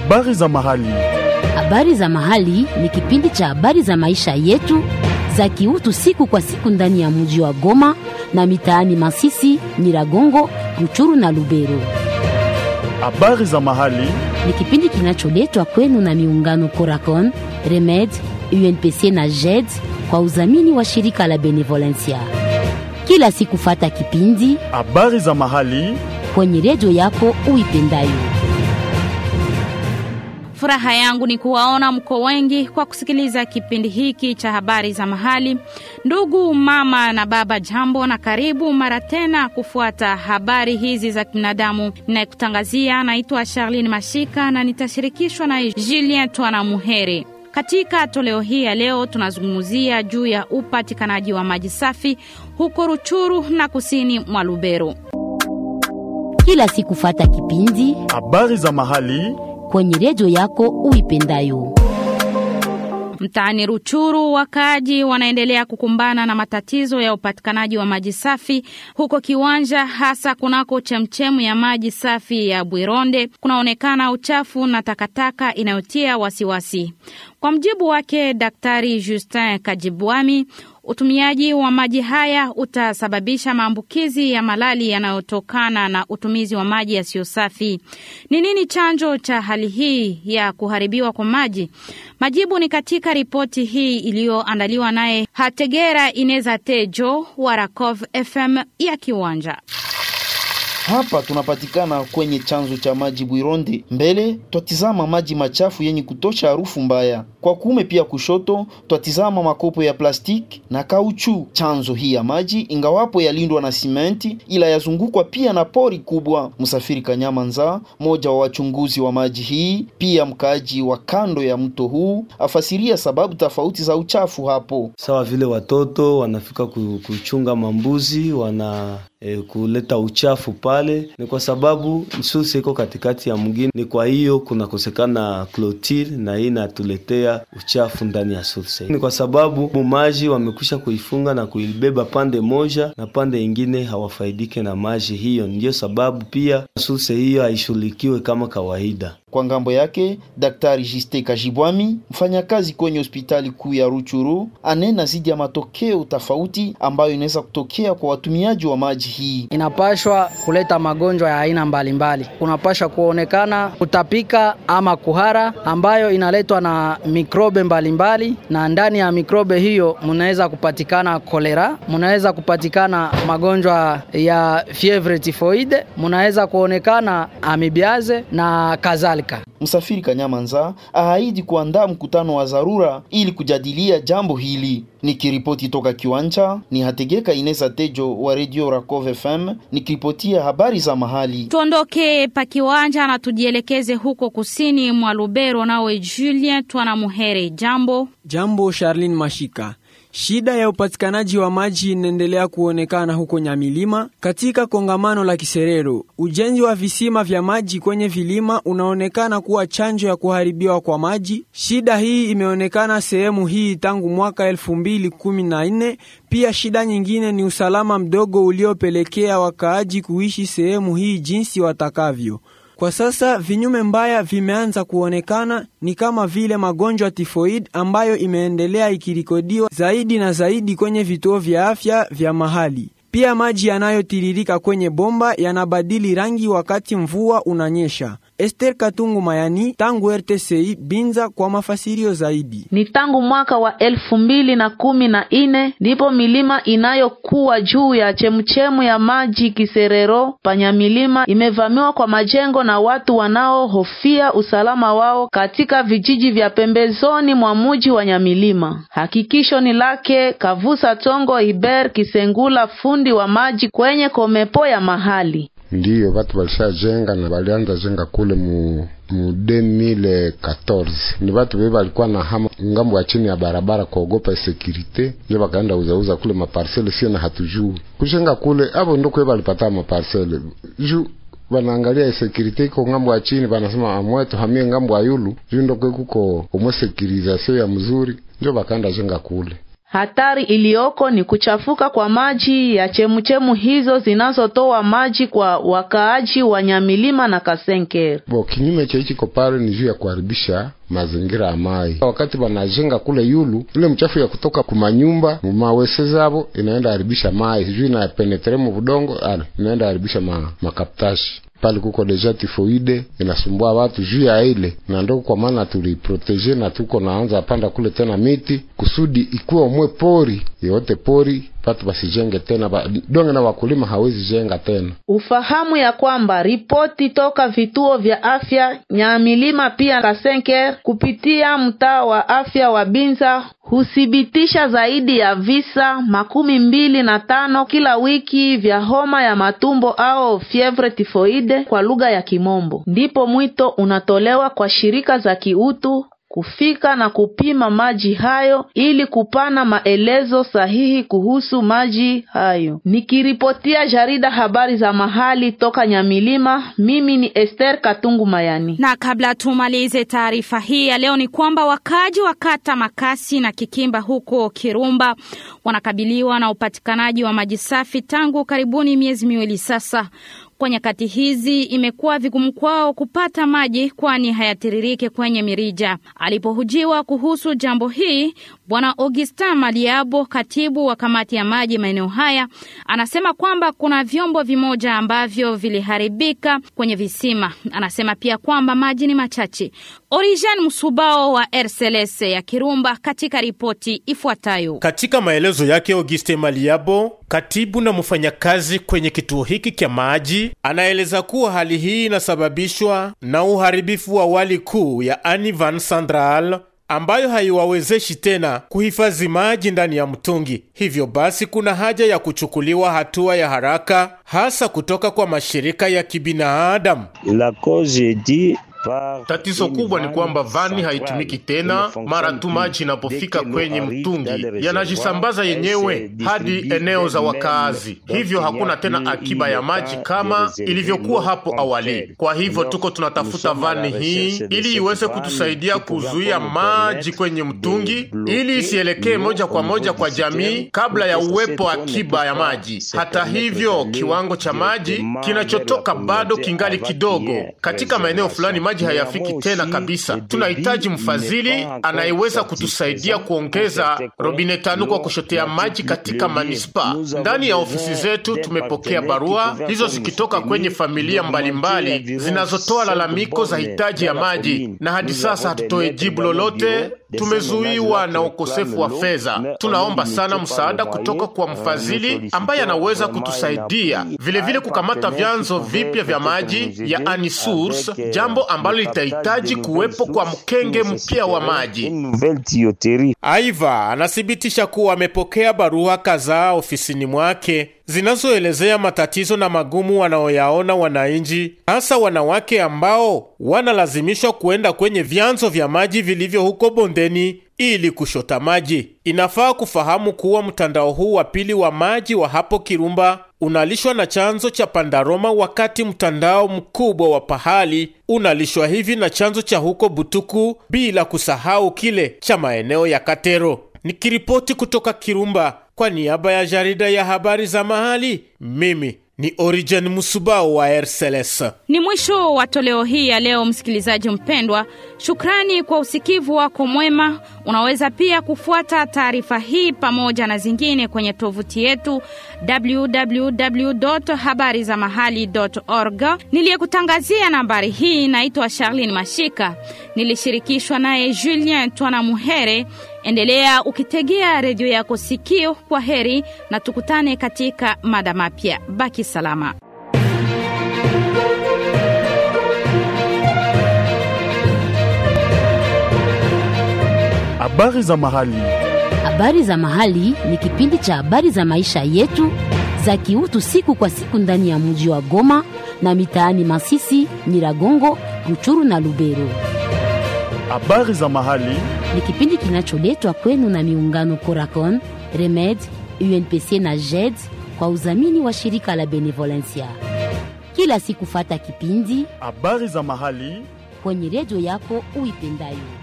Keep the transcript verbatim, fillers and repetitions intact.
Habari za mahali. Habari za mahali ni kipindi cha habari za maisha yetu za kiutu siku kwa siku ndani ya mji wa Goma na mitaani Masisi, Nyiragongo, Ruchuru na Lubero. Habari za mahali ni kipindi kinacholetwa kwenu na miungano Coracon, Remed, U N P C na J E D kwa udhamini wa shirika la Benevolencia. Kila siku fata kipindi habari za mahali kwenye redio yako uipendayo. Furaha yangu ni kuwaona mko wengi kwa kusikiliza kipindi hiki cha habari za mahali. Ndugu mama na baba, jambo na karibu mara tena kufuata habari hizi za binadamu. Ninayekutangazia naitwa Charlene Mashika na nitashirikishwa na Julien Twana Muhere. Katika toleo hii ya leo tunazungumzia juu ya upatikanaji wa maji safi huko Ruchuru na kusini mwa Lubero. Kila siku fata kipindi habari za mahali kwenye redio yako uipendayo. Mtaani Ruchuru, wakaaji wanaendelea kukumbana na matatizo ya upatikanaji wa maji safi huko Kiwanja, hasa kunako chemchemu ya maji safi ya Bwironde. Kunaonekana uchafu na takataka inayotia wasiwasi. Kwa mjibu wake Daktari Justin Kajibwami, utumiaji wa maji haya utasababisha maambukizi ya malali yanayotokana na utumizi wa maji yasiyo safi. Ni nini chanzo cha hali hii ya kuharibiwa kwa maji? Majibu ni katika ripoti hii iliyoandaliwa naye Hategera Ineza Tejo wa Rakov F M ya Kiwanja. Hapa tunapatikana kwenye chanzo cha maji Bwironde. Mbele twatizama maji machafu yenye kutosha harufu mbaya. Kwa kuume pia kushoto twatizama makopo ya plastiki na kauchu. Chanzo hii ya maji ingawapo yalindwa na simenti, ila yazungukwa pia na pori kubwa. Msafiri Kanyamanza, moja wa wachunguzi wa maji hii, pia mkaaji wa kando ya mto huu, afasiria sababu tofauti za uchafu hapo. Sawa vile watoto wanafika kuchunga mambuzi, wana E, kuleta uchafu pale, ni kwa sababu msusi iko katikati ya mgini. Ni kwa hiyo kuna kosekana clôture na hii inatuletea uchafu ndani ya source. Ni kwa sababu maji wamekwisha kuifunga na kuibeba pande moja na pande nyingine hawafaidike na maji hiyo. Ndio sababu pia source hiyo haishughulikiwe kama kawaida. Kwa ngambo yake, Daktari Justin Kajibwami, mfanyakazi kwenye hospitali kuu ya Ruchuru, anena zidi ya matokeo tofauti ambayo inaweza kutokea kwa watumiaji wa maji hii. Inapashwa kuleta magonjwa ya aina mbalimbali. Kunapasha kuonekana kutapika ama kuhara ambayo inaletwa na mikrobe mbalimbali, na ndani ya mikrobe hiyo mnaweza kupatikana kolera, mnaweza kupatikana magonjwa ya fievre typhoide, mnaweza kuonekana amibiaze na kadhalika. Msafiri Kanyamanza ahaidi kuandaa mkutano wa dharura ili kujadilia jambo hili. Nikiripoti toka Kiwanja, ni Hategeka Ineza Tejo wa Radio Rakov F M, nikiripotia habari za mahali. Tuondoke pa Kiwanja na tujielekeze huko kusini mwa Lubero, nawe Julien Twana Muhere. Jambo. Jambo Charlene Mashika. Shida ya upatikanaji wa maji inaendelea kuonekana huko Nyamilima katika kongamano la Kiserero. Ujenzi wa visima vya maji kwenye vilima unaonekana kuwa chanjo ya kuharibiwa kwa maji. Shida hii imeonekana sehemu hii tangu mwaka elfu mbili kumi na nne. Pia shida nyingine ni usalama mdogo uliopelekea wakaaji kuishi sehemu hii jinsi watakavyo. Kwa sasa vinyume mbaya vimeanza kuonekana, ni kama vile magonjwa tifoid ambayo imeendelea ikirikodiwa zaidi na zaidi kwenye vituo vya afya vya mahali. Pia maji yanayotiririka kwenye bomba yanabadili rangi wakati mvua unanyesha. Esther Katungu Mayani, tangu R T C I Binza kwa mafasirio zaidi. Ni tangu mwaka wa elfu mbili na kumi na nne ndipo milima inayokuwa juu ya chemchemu ya maji Kiserero Panyamilima imevamiwa kwa majengo na watu wanaohofia usalama wao katika vijiji vya pembezoni mwa mji wa Nyamilima. Hakikisho ni lake Kavusa Tongo Iber Kisengula, fundi wa maji kwenye komepo ya mahali. Ndiyo watu walishajenga na walianza jenga kule mu mu deux mille quatorze. Ni watu wewe walikuwa na hamu ngambo ya chini ya barabara kuogopa security, ndio wakaenda uzauza kule maparcelle sio na hatujui. Kujenga kule hapo ndio kwa walipata maparcelle. Juu wanaangalia security iko ngambo ya chini, wanasema amwetu hamie ngambo ya yulu, ndio ndio kuko umo securisation ya mzuri, ndio wakaenda jenga kule. Hatari iliyoko ni kuchafuka kwa maji ya chemuchemu hizo zinazotoa maji kwa wakaaji wa Nyamilima na Kasenker. Bo kinyume cha hichi koparo ni juu ya kuharibisha mazingira ya mai. Wakati wanajenga kule yulu, ile mchafu ya kutoka kumanyumba, mumawese zabo inaenda haribisha mai, juu ina penetre mu budongo, ana inaenda haribisha ma makaptashi. Pale kuko deja tifoide inasumbua watu juu ya ile, na ndio kwa maana tuliprotege na tuko naanza panda kule tena miti kusudi ikuwa umwe pori yote pori patu basijenge tena ba, donge na wakulima hawezi jenga tena. Ufahamu ya kwamba ripoti toka vituo vya afya Nyamilima pia Kasenker kupitia mtaa wa afya wa Binza husibitisha zaidi ya visa makumi mbili na tano kila wiki vya homa ya matumbo au fievre tifoide kwa lugha ya Kimombo. Ndipo mwito unatolewa kwa shirika za kiutu kufika na kupima maji hayo ili kupana maelezo sahihi kuhusu maji hayo. Nikiripotia jarida habari za mahali toka Nyamilima, mimi ni Esther Katungu Mayani. Na kabla tumalize taarifa hii ya leo ni kwamba wakaji wa kata Makasi na Kikimba huko Kirumba wanakabiliwa na upatikanaji wa maji safi tangu karibuni miezi miwili sasa. Kwa nyakati hizi imekuwa vigumu kwao kupata maji kwani hayatiririke kwenye mirija. Alipohujiwa kuhusu jambo hii, Bwana Augustin Maliabo, katibu wa kamati ya maji maeneo haya, anasema kwamba kuna vyombo vimoja ambavyo viliharibika kwenye visima. Anasema pia kwamba maji ni machache. Origen Musubao wa R C L S ya Kirumba katika ripoti ifuatayo. Katika maelezo yake, Augustin Maliabo, katibu na mfanyakazi kwenye kituo hiki kia maji, anaeleza kuwa hali hii inasababishwa na uharibifu wa wali kuu ya Anivan Central ambayo haiwawezeshi tena kuhifadhi maji ndani ya mtungi. Hivyo basi kuna haja ya kuchukuliwa hatua ya haraka hasa kutoka kwa mashirika ya kibinadamu. La cause dit Tatizo kubwa ni kwamba vani haitumiki tena mara tu maji inapofika kwenye mtungi, yanajisambaza yenyewe hadi eneo za wakazi. Hivyo hakuna tena akiba ya maji kama ilivyokuwa hapo awali. Kwa hivyo tuko tunatafuta vani hii ili iweze kutusaidia kuzuia maji kwenye mtungi ili isielekee moja kwa moja kwa jamii kabla ya uwepo akiba ya maji. Hata hivyo kiwango cha maji kinachotoka bado kingali kidogo. Katika maeneo fulani maji hayafiki tena kabisa. Tunahitaji mfadhili anayeweza kutusaidia kuongeza robine tano kwa kushotea maji katika manispa. Ndani ya ofisi zetu tumepokea barua hizo zikitoka kwenye familia mbalimbali zinazotoa lalamiko za hitaji ya maji, na hadi sasa hatutoe jibu lolote. Tumezuiwa na ukosefu wa fedha. Tunaomba sana msaada kutoka kwa mfadhili ambaye anaweza kutusaidia vile vile kukamata vyanzo vipya vya maji ya Anisource, jambo ambalo litahitaji kuwepo kwa mkenge mpya wa maji. Aiva anathibitisha kuwa amepokea barua kadhaa ofisini mwake zinazoelezea matatizo na magumu wanaoyaona wananchi, hasa wanawake ambao wanalazimishwa kuenda kwenye vyanzo vya maji vilivyo huko bondeni ili kushota maji. Inafaa kufahamu kuwa mtandao huu wa pili wa maji wa hapo Kirumba unalishwa na chanzo cha Pandaroma, wakati mtandao mkubwa wa pahali unalishwa hivi na chanzo cha huko Butuku, bila kusahau kile cha maeneo ya Katero. Nikiripoti kutoka Kirumba kwa niaba ya jarida ya habari za mahali, mimi ni Origen Musubao wa R C L S. Ni mwisho wa toleo hii ya leo, msikilizaji mpendwa. Shukrani kwa usikivu wako mwema. Unaweza pia kufuata taarifa hii pamoja na zingine kwenye tovuti yetu w w w dot habari za mahali dot org. Niliyekutangazia nambari hii naitwa Charlene Mashika. Nilishirikishwa naye Julien Twana Muhere. Endelea ukitegea redio yako sikio. Kwa heri na tukutane katika mada mapya. Baki salama. Habari za mahali. Habari za mahali ni kipindi cha habari za maisha yetu za kiutu siku kwa siku ndani ya mji wa Goma na mitaani Masisi, Nyiragongo, Ruchuru na Lubero. Habari za mahali ni kipindi kinacholetwa kwenu na miungano Coracon, Remed, U N P C na J E D kwa udhamini wa shirika la Benevolencia. Kila siku fata kipindi Habari za mahali kwenye redio yako uipendayo.